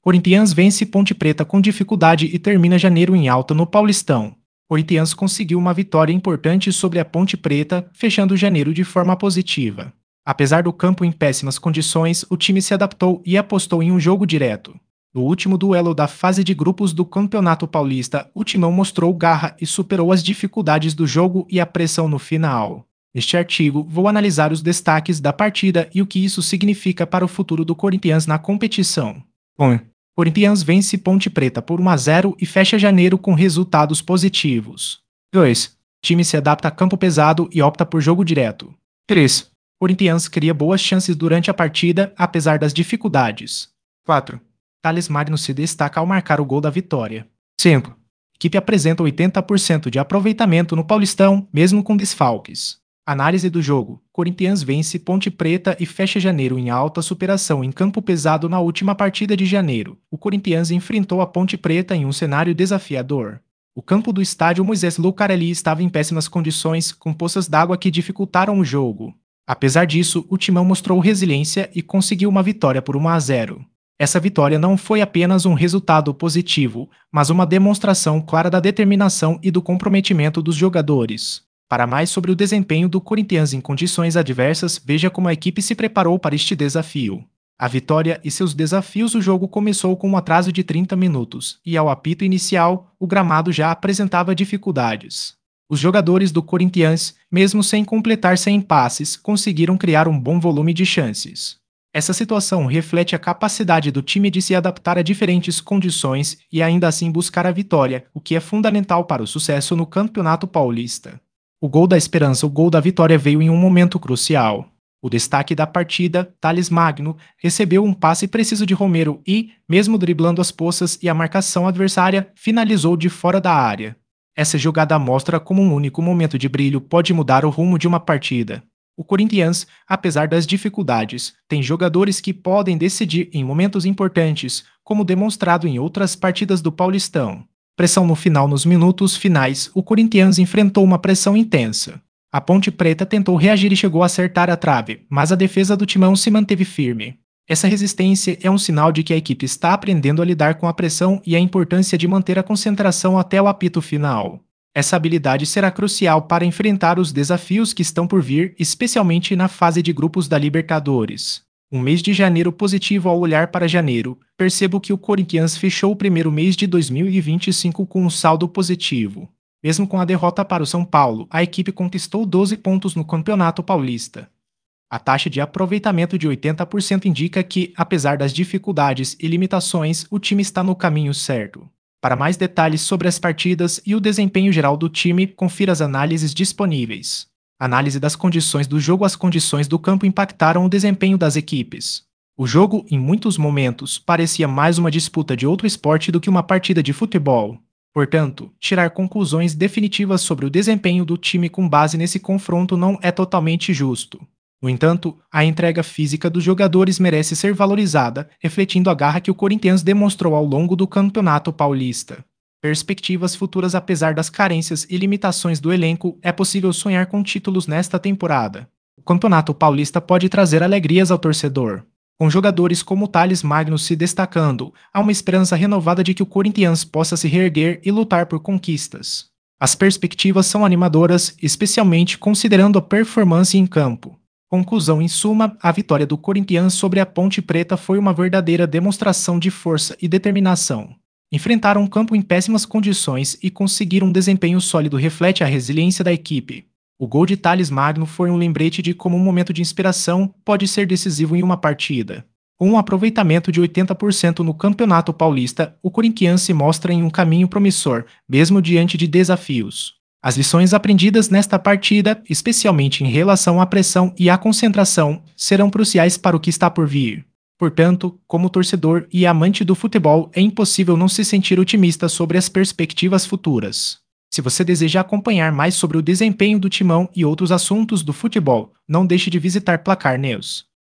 Corinthians vence Ponte Preta com dificuldade e termina janeiro em alta no Paulistão. Corinthians conseguiu uma vitória importante sobre a Ponte Preta, fechando janeiro de forma positiva. Apesar do campo em péssimas condições, o time se adaptou e apostou em um jogo direto. No último duelo da fase de grupos do Campeonato Paulista, o Timão mostrou garra e superou as dificuldades do jogo e a pressão no final. Neste artigo, vou analisar os destaques da partida e o que isso significa para o futuro do Corinthians na competição. 1. Corinthians vence Ponte Preta por 1-0 e fecha janeiro com resultados positivos. 2. Time se adapta a campo pesado e opta por jogo direto. 3. Corinthians cria boas chances durante a partida, apesar das dificuldades. 4. Thales Magno se destaca ao marcar o gol da vitória. 5. Equipe apresenta 80% de aproveitamento no Paulistão, mesmo com desfalques. Análise do jogo. Corinthians vence Ponte Preta e fecha janeiro em alta superação em campo pesado na última partida de janeiro. O Corinthians enfrentou a Ponte Preta em um cenário desafiador. O campo do estádio Moisés Lucarelli estava em péssimas condições, com poças d'água que dificultaram o jogo. Apesar disso, o Timão mostrou resiliência e conseguiu uma vitória por 1-0. Essa vitória não foi apenas um resultado positivo, mas uma demonstração clara da determinação e do comprometimento dos jogadores. Para mais sobre o desempenho do Corinthians em condições adversas, veja como a equipe se preparou para este desafio. A vitória e seus desafios. O jogo começou com um atraso de 30 minutos, e ao apito inicial, o gramado já apresentava dificuldades. Os jogadores do Corinthians, mesmo sem completar 100 passes, conseguiram criar um bom volume de chances. Essa situação reflete a capacidade do time de se adaptar a diferentes condições e ainda assim buscar a vitória, o que é fundamental para o sucesso no Campeonato Paulista. O gol da esperança, o gol da vitória, veio em um momento crucial. O destaque da partida, Thales Magno, recebeu um passe preciso de Romero e, mesmo driblando as poças e a marcação adversária, finalizou de fora da área. Essa jogada mostra como um único momento de brilho pode mudar o rumo de uma partida. O Corinthians, apesar das dificuldades, tem jogadores que podem decidir em momentos importantes, como demonstrado em outras partidas do Paulistão. Pressão no final. Nos minutos finais, o Corinthians enfrentou uma pressão intensa. A Ponte Preta tentou reagir e chegou a acertar a trave, mas a defesa do Timão se manteve firme. Essa resistência é um sinal de que a equipe está aprendendo a lidar com a pressão e a importância de manter a concentração até o apito final. Essa habilidade será crucial para enfrentar os desafios que estão por vir, especialmente na fase de grupos da Libertadores. Um mês de janeiro positivo. Ao olhar para janeiro, percebo que o Corinthians fechou o primeiro mês de 2025 com um saldo positivo. Mesmo com a derrota para o São Paulo, a equipe conquistou 12 pontos no Campeonato Paulista. A taxa de aproveitamento de 80% indica que, apesar das dificuldades e limitações, o time está no caminho certo. Para mais detalhes sobre as partidas e o desempenho geral do time, confira as análises disponíveis. Análise das condições do jogo. As condições do campo impactaram o desempenho das equipes. O jogo, em muitos momentos, parecia mais uma disputa de outro esporte do que uma partida de futebol. Portanto, tirar conclusões definitivas sobre o desempenho do time com base nesse confronto não é totalmente justo. No entanto, a entrega física dos jogadores merece ser valorizada, refletindo a garra que o Corinthians demonstrou ao longo do Campeonato Paulista. Perspectivas futuras. Apesar das carências e limitações do elenco, é possível sonhar com títulos nesta temporada. O Campeonato Paulista pode trazer alegrias ao torcedor. Com jogadores como Thales Magno se destacando, há uma esperança renovada de que o Corinthians possa se reerguer e lutar por conquistas. As perspectivas são animadoras, especialmente considerando a performance em campo. Conclusão. Em suma, a vitória do Corinthians sobre a Ponte Preta foi uma verdadeira demonstração de força e determinação. Enfrentaram um campo em péssimas condições e conseguiram um desempenho sólido. Reflete a resiliência da equipe. O gol de Thales Magno foi um lembrete de como um momento de inspiração pode ser decisivo em uma partida. Com um aproveitamento de 80% no Campeonato Paulista, o Corinthians se mostra em um caminho promissor, mesmo diante de desafios. As lições aprendidas nesta partida, especialmente em relação à pressão e à concentração, serão cruciais para o que está por vir. Portanto, como torcedor e amante do futebol, é impossível não se sentir otimista sobre as perspectivas futuras. Se você deseja acompanhar mais sobre o desempenho do Timão e outros assuntos do futebol, não deixe de visitar Placar News.